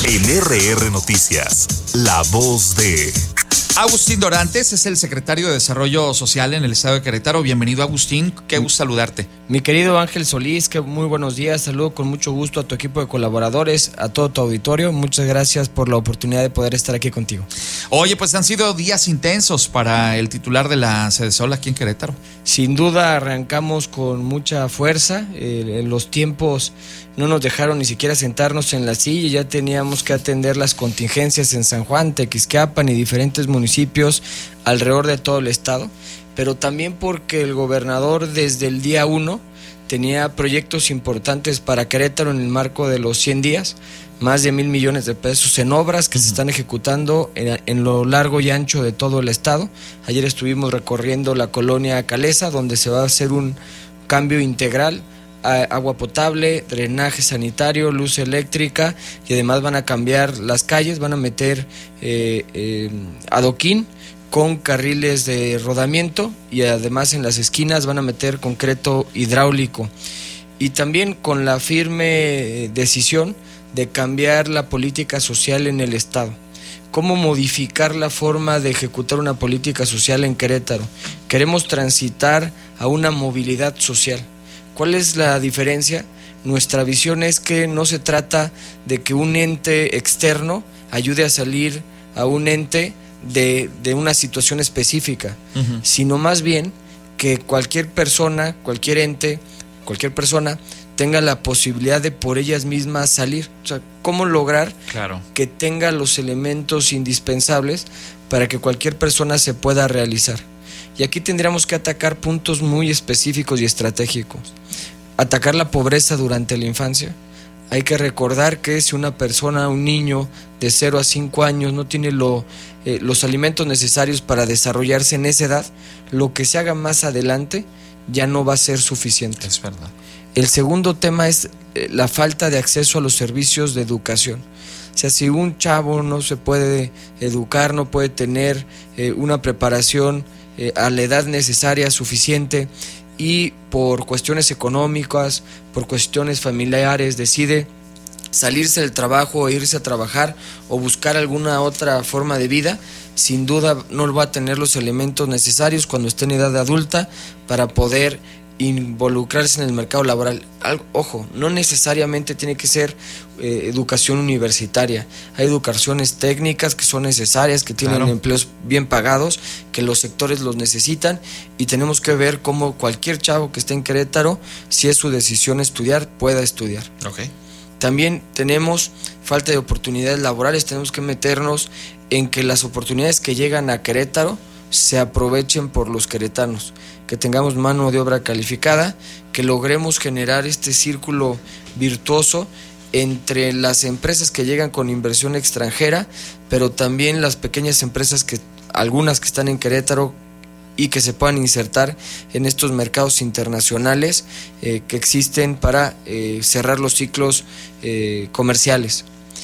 En RR Noticias, la voz de... Agustín Dorantes es el secretario de Desarrollo Social en el estado de Querétaro. Bienvenido, Agustín, qué gusto saludarte. Mi querido Ángel Solís, que muy buenos días, saludo con mucho gusto a tu equipo de colaboradores, a todo tu auditorio, muchas gracias por la oportunidad de poder estar aquí contigo. Oye, pues han sido días intensos para el titular de la Sedesol aquí en Querétaro. Sin duda arrancamos con mucha fuerza, los tiempos no nos dejaron ni siquiera sentarnos en la silla, ya teníamos que atender las contingencias en San Juan, Tequisquiapan y diferentes municipios alrededor de todo el estado, pero también porque el gobernador desde el día 1 tenía proyectos importantes para Querétaro en el marco de los 100 días, más de 1,000 millones de pesos en obras que se están ejecutando en lo largo y ancho de todo el estado. Ayer estuvimos recorriendo la colonia Calesa, donde se va a hacer un cambio integral, agua potable, drenaje sanitario, luz eléctrica, y además van a cambiar las calles, van a meter adoquín con carriles de rodamiento, y además en las esquinas van a meter concreto hidráulico, y también con la firme decisión de cambiar la política social en el estado. ¿Cómo modificar la forma de ejecutar una política social en Querétaro? Queremos transitar a una movilidad social. ¿Cuál es la diferencia? Nuestra visión es que no se trata de que un ente externo ayude a salir a un ente de una situación específica, sino más bien que cualquier persona, cualquier ente, cualquier persona tenga la posibilidad de por ellas mismas salir. O sea, ¿cómo lograr que tenga los elementos indispensables para que cualquier persona se pueda realizar? Y aquí tendríamos que atacar puntos muy específicos y estratégicos. Atacar la pobreza durante la infancia. Hay que recordar que si una persona, un niño de 0 a 5 años no tiene los alimentos necesarios para desarrollarse en esa edad, lo que se haga más adelante ya no va a ser suficiente. Es verdad. El segundo tema es la falta de acceso a los servicios de educación. O sea, si un chavo no se puede educar, no puede tener una preparación a la edad necesaria, suficiente, y por cuestiones económicas, por cuestiones familiares, decide salirse del trabajo o irse a trabajar o buscar alguna otra forma de vida, sin duda no va a tener los elementos necesarios cuando esté en edad adulta para poder involucrarse en el mercado laboral. Ojo, no necesariamente tiene que ser educación universitaria. Hay educaciones técnicas que son necesarias, que tienen empleos bien pagados, que los sectores los necesitan, y tenemos que ver cómo cualquier chavo que esté en Querétaro, si es su decisión estudiar, pueda estudiar. También tenemos falta de oportunidades laborales. Tenemos que meternos en que las oportunidades que llegan a Querétaro se aprovechen por los queretanos, que tengamos mano de obra calificada, que logremos generar este círculo virtuoso entre las empresas que llegan con inversión extranjera, pero también las pequeñas empresas, algunas que están en Querétaro, y que se puedan insertar en estos mercados internacionales que existen para cerrar los ciclos comerciales.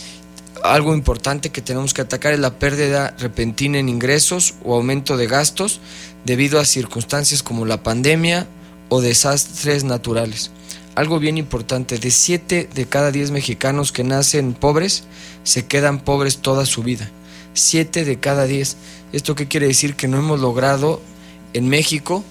Algo importante que tenemos que atacar es la pérdida repentina en ingresos o aumento de gastos debido a circunstancias como la pandemia o desastres naturales. Algo bien importante, de 7 de cada 10 mexicanos que nacen pobres, se quedan pobres toda su vida. 7 de cada 10. ¿Esto qué quiere decir? Que no hemos logrado en México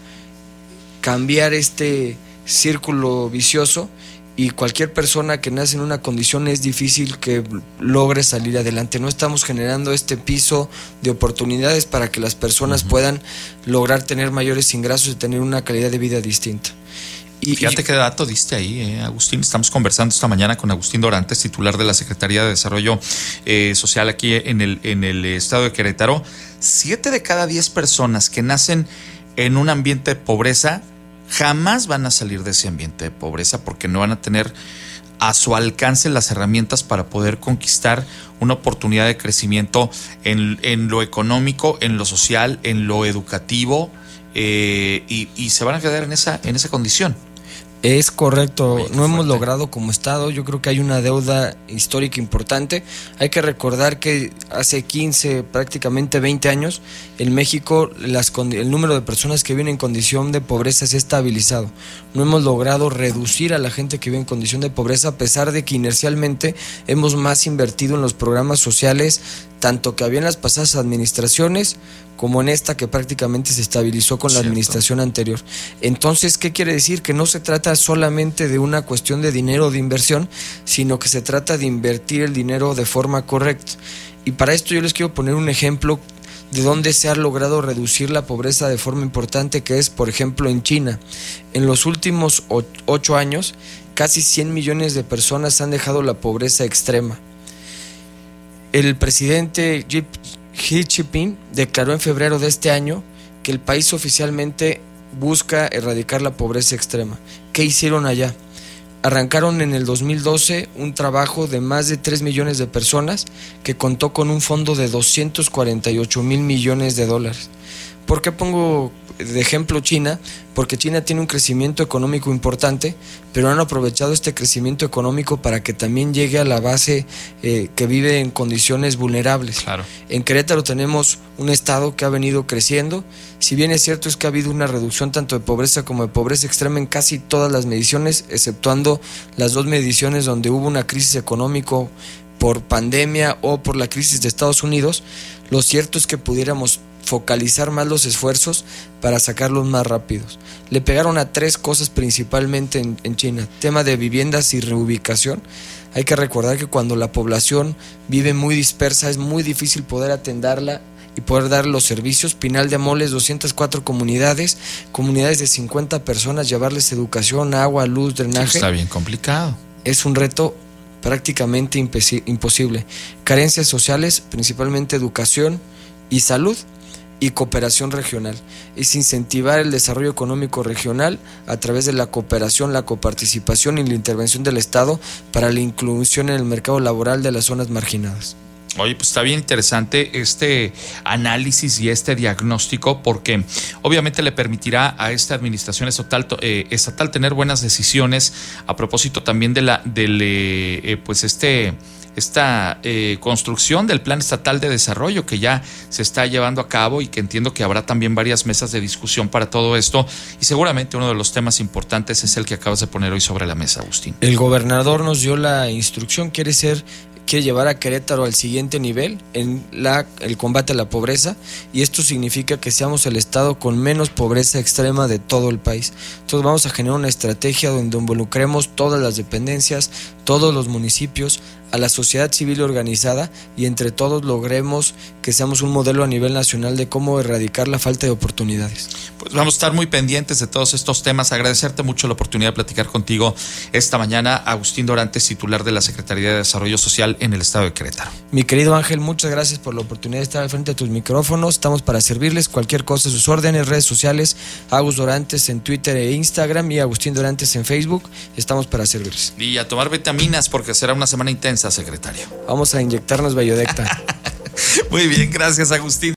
cambiar este círculo vicioso, y cualquier persona que nace en una condición es difícil que logre salir adelante. No estamos generando este piso de oportunidades para que las personas puedan lograr tener mayores ingresos y tener una calidad de vida distinta. Fíjate qué dato diste ahí, Agustín. Estamos conversando esta mañana con Agustín Dorantes, titular de la Secretaría de Desarrollo Social aquí en el estado de Querétaro. 7 de cada 10 personas que nacen en un ambiente de pobreza jamás van a salir de ese ambiente de pobreza, porque no van a tener a su alcance las herramientas para poder conquistar una oportunidad de crecimiento en lo económico, en lo social, en lo educativo, y se van a quedar en esa condición. Es correcto, Oye, no hemos fuerte. logrado como Estado, yo creo que hay una deuda histórica importante. Hay que recordar que hace 15, prácticamente 20 años, en México el número de personas que viven en condición de pobreza se ha estabilizado. No hemos logrado reducir a la gente que vive en condición de pobreza, a pesar de que inercialmente hemos más invertido en los programas sociales, tanto que había en las pasadas administraciones como en esta que prácticamente se estabilizó con la Cierto. administración anterior. Entonces, ¿qué quiere decir? Que no se trata solamente de una cuestión de dinero o de inversión, sino que se trata de invertir el dinero de forma correcta. Y para esto yo les quiero poner un ejemplo de dónde se ha logrado reducir la pobreza de forma importante, que es, por ejemplo, en China. En los últimos 8 años, casi 100 millones de personas han dejado la pobreza extrema. El presidente Xi Jinping declaró en febrero de este año que el país oficialmente busca erradicar la pobreza extrema. ¿Qué hicieron allá? Arrancaron en el 2012 un trabajo de más de 3 millones de personas que contó con un fondo de 248 mil millones de dólares. ¿Por qué pongo de ejemplo China? Porque China tiene un crecimiento económico importante, pero han aprovechado este crecimiento económico para que también llegue a la base que vive en condiciones vulnerables. Claro. En Querétaro tenemos un estado que ha venido creciendo. Si bien es cierto es que ha habido una reducción tanto de pobreza como de pobreza extrema en casi todas las mediciones, exceptuando las 2 mediciones donde hubo una crisis económica por pandemia o por la crisis de Estados Unidos, lo cierto es que pudiéramos focalizar más los esfuerzos para sacarlos más rápidos. Le pegaron a 3 cosas principalmente en China: tema de viviendas y reubicación. Hay que recordar que cuando la población vive muy dispersa es muy difícil poder atenderla y poder dar los servicios. Pinal de Amoles, 204 comunidades de 50 personas, llevarles educación, agua, luz, drenaje. Está bien complicado. Es un reto prácticamente imposible. Carencias sociales, principalmente educación y salud, y cooperación regional. Es incentivar el desarrollo económico regional a través de la cooperación, la coparticipación y la intervención del Estado para la inclusión en el mercado laboral de las zonas marginadas. Oye, pues está bien interesante este análisis y este diagnóstico, porque obviamente le permitirá a esta administración estatal tener buenas decisiones a propósito también de esta construcción del Plan Estatal de Desarrollo que ya se está llevando a cabo, y que entiendo que habrá también varias mesas de discusión para todo esto, y seguramente uno de los temas importantes es el que acabas de poner hoy sobre la mesa, Agustín. El gobernador nos dio la instrucción, quiere llevar a Querétaro al siguiente nivel en el combate a la pobreza, y esto significa que seamos el estado con menos pobreza extrema de todo el país. Entonces vamos a generar una estrategia donde involucremos todas las dependencias, todos los municipios, a la sociedad civil organizada, y entre todos logremos que seamos un modelo a nivel nacional de cómo erradicar la falta de oportunidades. Pues vamos a estar muy pendientes de todos estos temas. Agradecerte mucho la oportunidad de platicar contigo esta mañana. Agustín Dorantes, titular de la Secretaría de Desarrollo Social en el estado de Querétaro. Mi querido Ángel, muchas gracias por la oportunidad de estar al frente de tus micrófonos. Estamos para servirles. Cualquier cosa a sus órdenes, redes sociales, Agus Dorantes en Twitter e Instagram y Agustín Dorantes en Facebook. Estamos para servirles. Y a tomar vitaminas, porque será una semana intensa, secretario. Vamos a inyectarnos Bellodecta. Muy bien, gracias, Agustín.